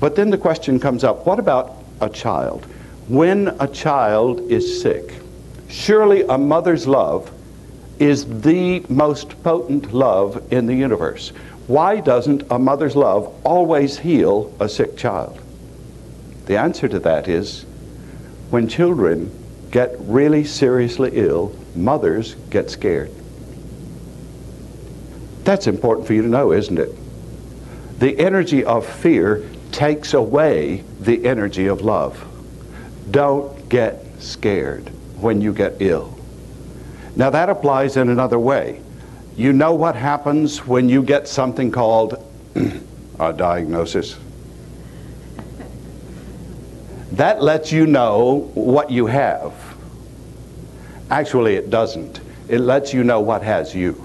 But then the question comes up, what about a child? When a child is sick, surely a mother's love is the most potent love in the universe. Why doesn't a mother's love always heal a sick child? The answer to that is, when children get really seriously ill, mothers get scared. That's important for you to know, isn't it? The energy of fear takes away the energy of love. Don't get scared when you get ill. Now that applies in another way. You know what happens when you get something called a diagnosis? That lets you know what you have. Actually, it doesn't. It lets you know what has you.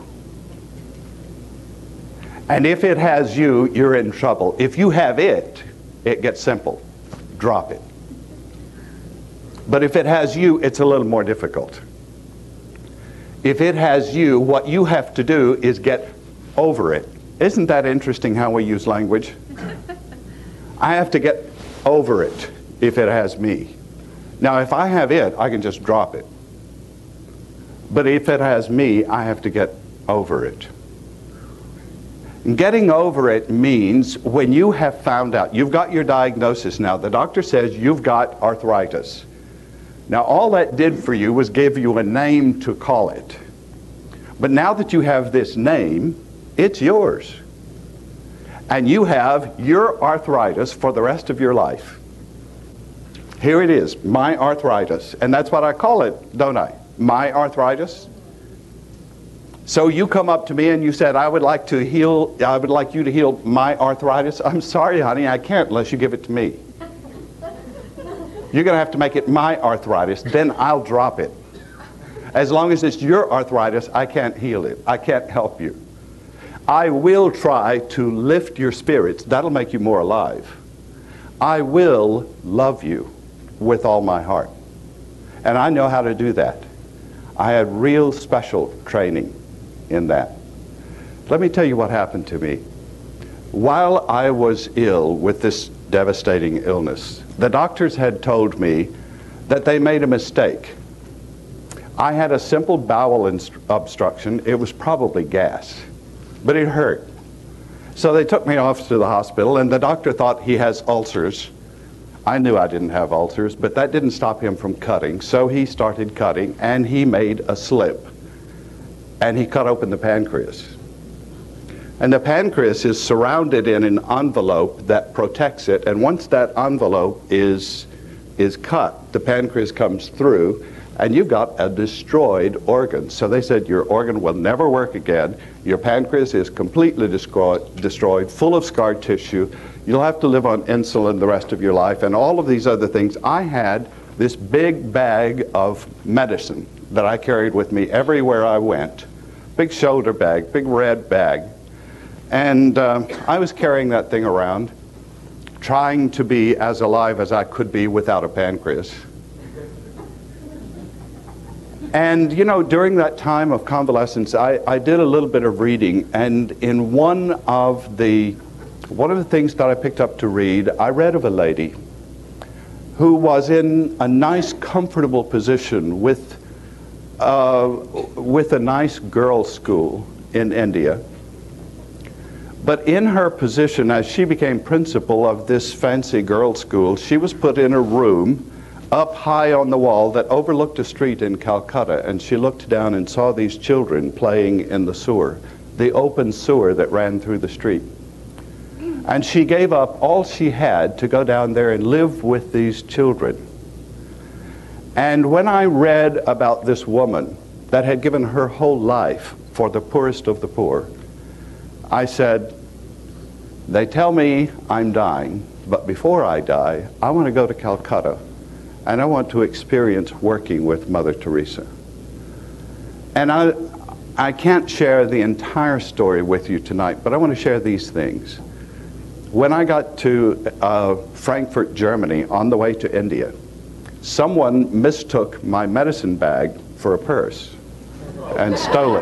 And if it has you, you're in trouble. If you have it, it gets simple. Drop it. But if it has you, it's a little more difficult. If it has you, what you have to do is get over it. Isn't that interesting how we use language? I have to get over it if it has me. Now, if I have it, I can just drop it. But if it has me, I have to get over it. Getting over it means when you have found out, you've got your diagnosis now, the doctor says you've got arthritis. Now all that did for you was give you a name to call it. But now that you have this name, it's yours. And you have your arthritis for the rest of your life. Here it is, my arthritis. And that's what I call it, don't I? My arthritis. So you come up to me and you said, I would like you to heal my arthritis. I'm sorry, honey, I can't unless you give it to me. You're going to have to make it my arthritis, then I'll drop it. As long as it's your arthritis, I can't heal it. I can't help you. I will try to lift your spirits. That'll make you more alive. I will love you with all my heart. And I know how to do that. I had real special training in that. Let me tell you what happened to me. While I was ill with this devastating illness, the doctors had told me that they made a mistake. I had a simple bowel obstruction. It was probably gas, but it hurt. So they took me off to the hospital, and the doctor thought he has ulcers. I knew I didn't have ulcers, but that didn't stop him from cutting. So he started cutting, and he made a slip. And he cut open the pancreas. And the pancreas is surrounded in an envelope that protects it, and once that envelope is cut, the pancreas comes through, and you've got a destroyed organ. So they said, your organ will never work again. Your pancreas is completely destroyed, full of scar tissue. You'll have to live on insulin the rest of your life, and all of these other things. I had this big bag of medicine that I carried with me everywhere I went. Big shoulder bag, big red bag. And I was carrying that thing around, trying to be as alive as I could be without a pancreas. And you know, during that time of convalescence, I did a little bit of reading, and in one of the things that I picked up to read, I read of a lady who was in a nice, comfortable position with a nice girls' school in India. But in her position, as she became principal of this fancy girls' school, she was put in a room up high on the wall that overlooked a street in Calcutta, and she looked down and saw these children playing in the sewer, the open sewer that ran through the street. And she gave up all she had to go down there and live with these children. And when I read about this woman that had given her whole life for the poorest of the poor, I said, they tell me I'm dying, but before I die, I want to go to Calcutta, and I want to experience working with Mother Teresa. And I can't share the entire story with you tonight, but I want to share these things. When I got to Frankfurt, Germany, on the way to India, someone mistook my medicine bag for a purse and stole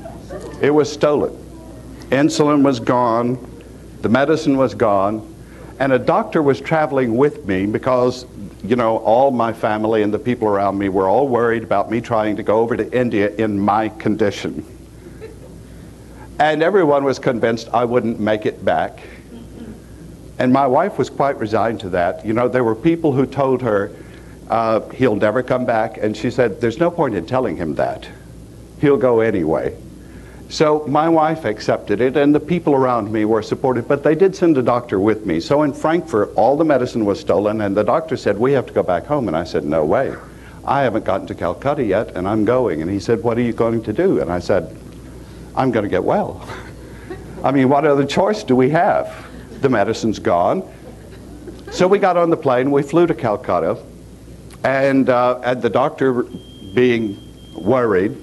it. It was stolen. Insulin was gone, the medicine was gone, And a doctor was traveling with me because, you know, all my family and the people around me were all worried about me trying to go over to India in my condition. And everyone was convinced I wouldn't make it back. And my wife was quite resigned to that. You know, there were people who told her, he'll never come back. And she said, there's no point in telling him that. He'll go anyway. So my wife accepted it, and the people around me were supportive, but they did send a doctor with me. So in Frankfurt, all the medicine was stolen, and the doctor said, we have to go back home. And I said, no way. I haven't gotten to Calcutta yet, and I'm going. And he said, what are you going to do? And I said, I'm going to get well. I mean, what other choice do we have? The medicine's gone. So we got on the plane, we flew to Calcutta, and the doctor, being worried,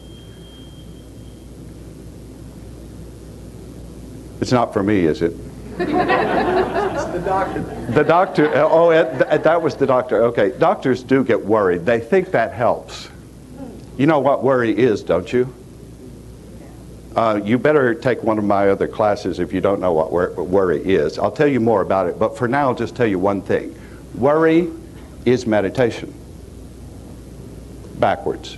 it's not for me, is it? It's the doctor. The doctor, that was the doctor. Okay, doctors do get worried. They think that helps. You know what worry is, don't you? You better take one of my other classes if you don't know what worry is. I'll tell you more about it, but for now I'll just tell you one thing. Worry is meditation. Backwards.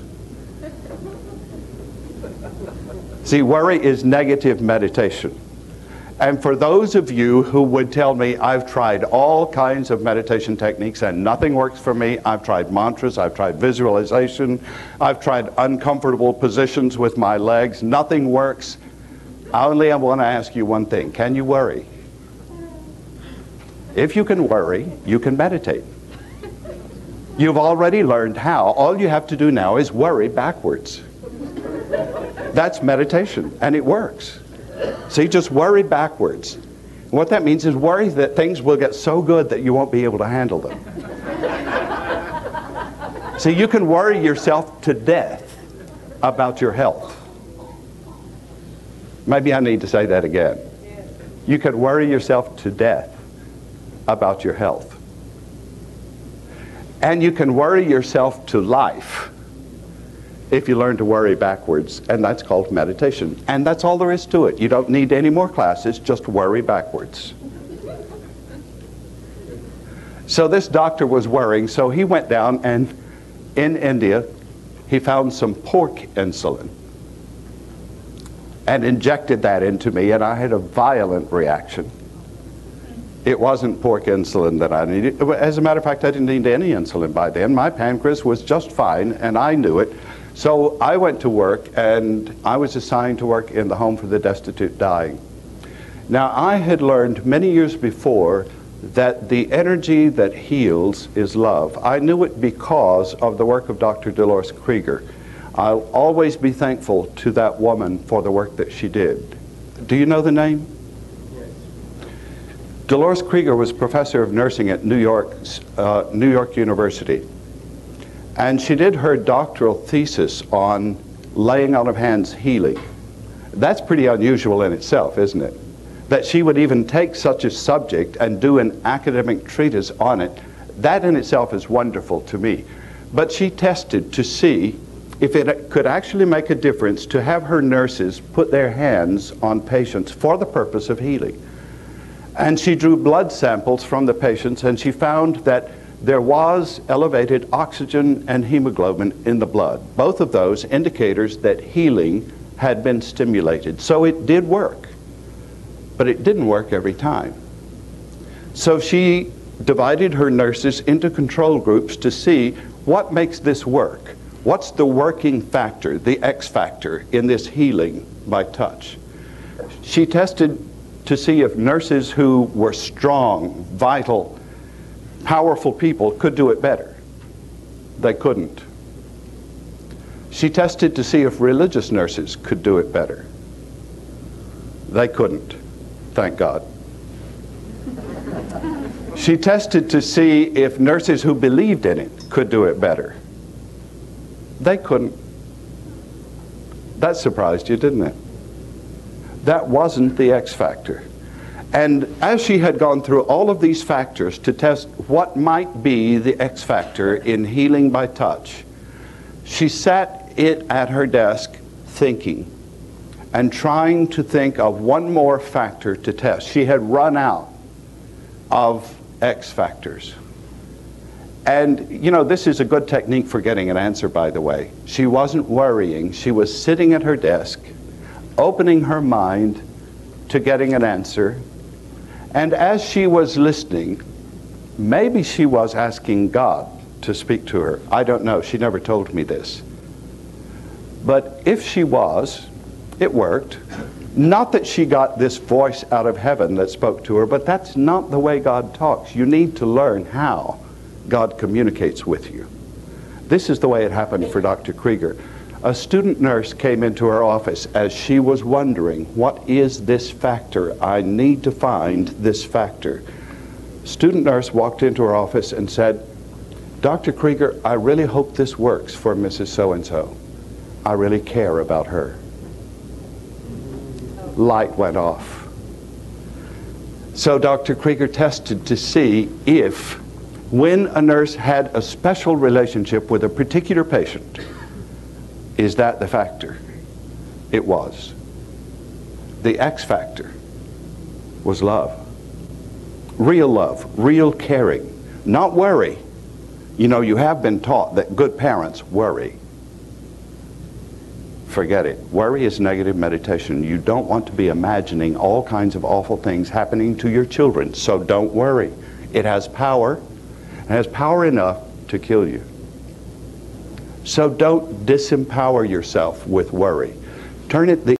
See, worry is negative meditation. And for those of you who would tell me, I've tried all kinds of meditation techniques and nothing works for me, I've tried mantras, I've tried visualization, I've tried uncomfortable positions with my legs, nothing works, I want to ask you one thing. Can you worry? If you can worry, you can meditate. You've already learned how. All you have to do now is worry backwards. That's meditation, and it works. See, just worry backwards. What that means is worry that things will get so good that you won't be able to handle them. See, you can worry yourself to death about your health. Maybe I need to say that again. You can worry yourself to death about your health. And you can worry yourself to life if you learn to worry backwards, and that's called meditation. And that's all there is to it. You don't need any more classes, just worry backwards. So this doctor was worrying, so he went down, and in India, he found some pork insulin and injected that into me, and I had a violent reaction. It wasn't pork insulin that I needed. As a matter of fact, I didn't need any insulin by then. My pancreas was just fine, and I knew it. So I went to work, and I was assigned to work in the Home for the Destitute Dying. Now, I had learned many years before that the energy that heals is love. I knew it because of the work of Dr. Dolores Krieger. I'll always be thankful to that woman for the work that she did. Do you know the name? Yes. Dolores Krieger was professor of nursing at New York University. And she did her doctoral thesis on laying on of hands healing. That's pretty unusual in itself, isn't it? That she would even take such a subject and do an academic treatise on it. That in itself is wonderful to me. But she tested to see if it could actually make a difference to have her nurses put their hands on patients for the purpose of healing. And she drew blood samples from the patients, and she found that there was elevated oxygen and hemoglobin in the blood. Both of those indicators that healing had been stimulated. So it did work, but it didn't work every time. So she divided her nurses into control groups to see what makes this work. What's the working factor, the X factor in this healing by touch? She tested to see if nurses who were strong, vital, powerful people could do it better. They couldn't. She tested to see if religious nurses could do it better. They couldn't, thank God. She tested to see if nurses who believed in it could do it better. They couldn't. That surprised you, didn't it? That wasn't the X factor. And as she had gone through all of these factors to test what might be the X factor in healing by touch, she sat at her desk thinking and trying to think of one more factor to test. She had run out. of X factors. And, you know, this is a good technique for getting an answer, by the way. She wasn't worrying. She was sitting at her desk, opening her mind to getting an answer. And as she was listening, maybe she was asking God to speak to her. I don't know. She never told me this. But if she was, it worked. Not that she got this voice out of heaven that spoke to her, but that's not the way God talks. You need to learn how God communicates with you. This is the way it happened for Dr. Krieger. A student nurse came into her office as she was wondering, what is this factor? I need to find this factor. Student nurse walked into her office and said, Dr. Krieger, I really hope this works for Mrs. So-and-so. I really care about her. Light went off. So Dr. Krieger tested to see if, when a nurse had a special relationship with a particular patient, is that the factor? It was. The X factor was love. Real caring, not worry. You know, you have been taught that good parents worry. Forget it. Worry is negative meditation. You don't want to be imagining all kinds of awful things happening to your children, so don't worry. It has power. It has power enough to kill you. So don't disempower yourself with worry. Turn it the